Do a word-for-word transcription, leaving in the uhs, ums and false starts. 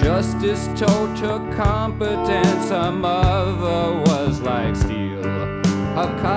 Justice told her competence. Her mother was like steel. Her